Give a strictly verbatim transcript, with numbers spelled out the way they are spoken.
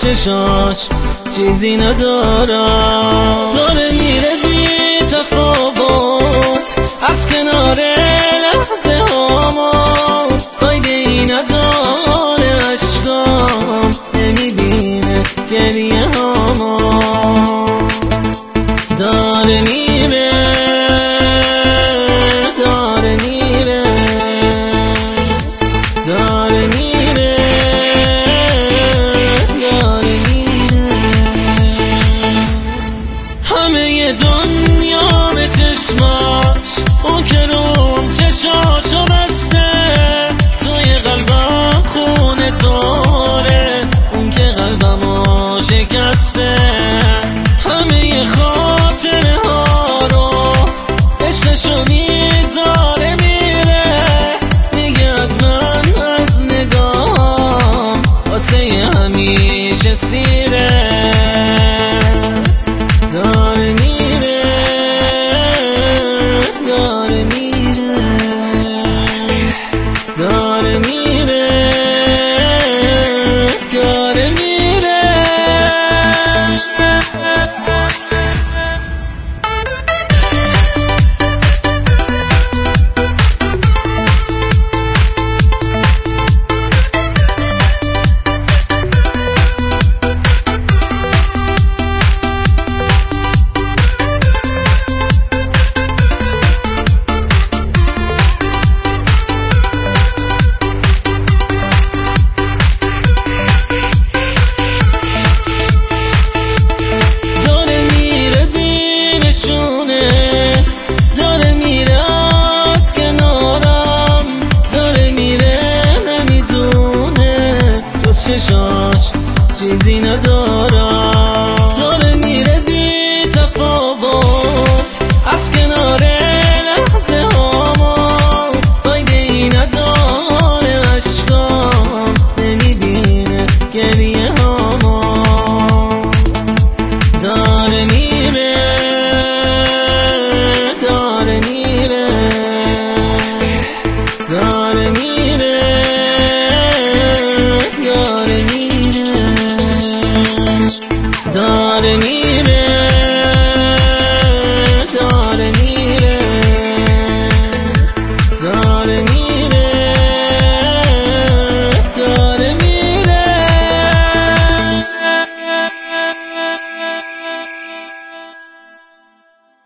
چشاش چیزی ندارم. داره میره بی تفاوت از کنار لحظه هامون، فایده ای نداره عشقام، نمیبینه گریه هامون. داره میره داره میره داره میره داره میره. همه دنیا به چشماش، اون که روم چشاشو بسته، توی قلبم خونه داره، اون که قلبمو شکسته. همه خاطره ها رو عشقشو میذاره میره، میگه از من از نگاهم واسه همیشه سیره. داره میره داره میره داره میره داره میره. داره میره از کنارم، داره میره نمیدونه جز چشاش چیزی ندارم. داره میره بی تفاوت از کنار لحظه هامون، فایده ای نداره عشقام، نمیبینه گریه هامون. داره میره داره میره داره میره داره میره داره میره.